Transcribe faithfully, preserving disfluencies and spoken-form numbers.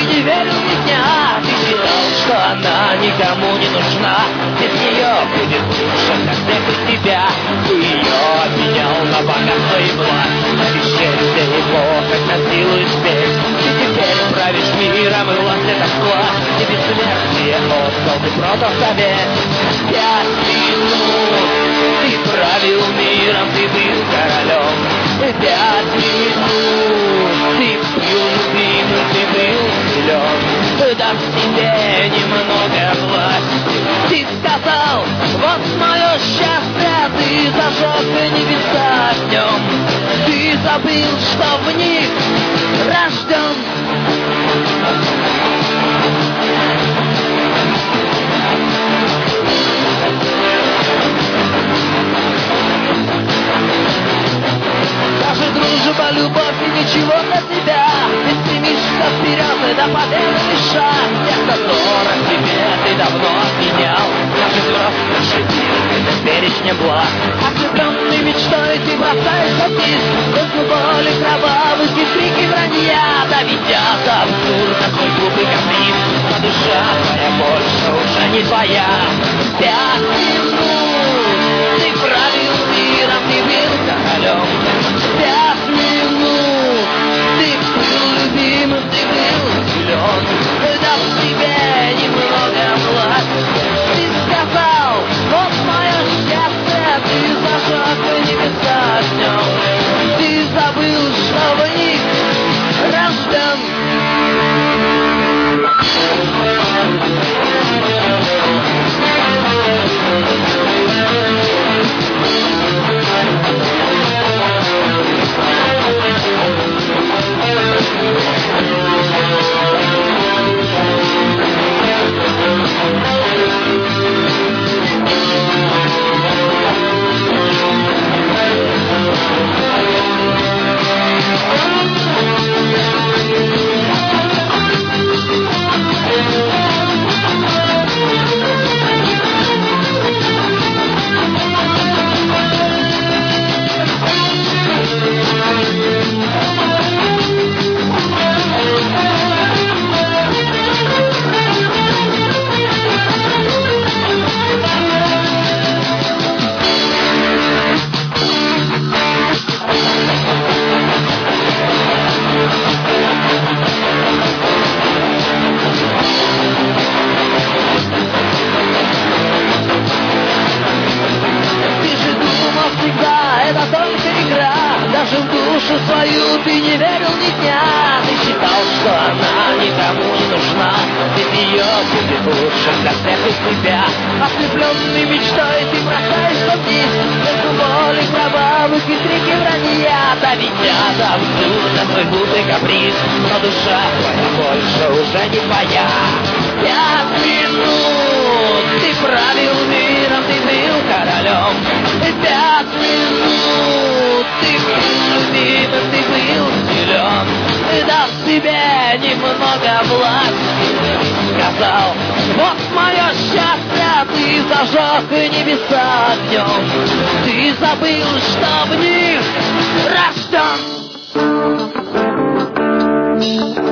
не верил ни дня. Ты считал, что она никому не нужна. Без нее будет лучше, как всех из тебя. Ты ее обменял на богатство и власть, на бесчестие и Бог, как на силу и спесь. Ты теперь правишь миром, и власть это склад. И бессмертие отдал, ты продал совет. Пять минут ты правил миром, ты был королем. Пять минут ты был любимым, ты был силен. Дав себе немного власти, ты сказал: вот мое счастье. Ты зажег небеса огнем. Ты забыл, что в них рожден. Даже дружба, любовь и ничего для тебя. Ты стремишься вперед и до победы лишь счастья, которых тебе ты давно отменял. Даже взрослый мир это перечня благ. Ослепленный мечтой ты бросаешься вниз. Только боли кровавых и крики вранья, доведя до абсурда свой глупый каприз. Но душа твоя больше уже не твоя. Пять минут ты правил миром, ты был королем. Пять минут ты был любимым, ты был силен. Дал себе немного власти, ты сказал: вот мое счастье. Ты зажег небеса огнем. Ты забыл, что в них рожден. Даже в душу свою ты не верил ни дня. Ты считал, что она никому не нужна. Без нее будет лучше для всех из тебя. Ослепленный мечтой ты бросаешься вниз. Между боли кровавых и крики вранья, доведя до абсурда свой глупый каприз. Но душа твоя больше уже не твоя. Пять минут ты правил миром, ты был королем. Пять минут ты был любимым, ты был силен. Ты дал себе немного власти, сказал: вот мое счастье. Ты зажег небеса огнем. Ты забыл, что в них рожден.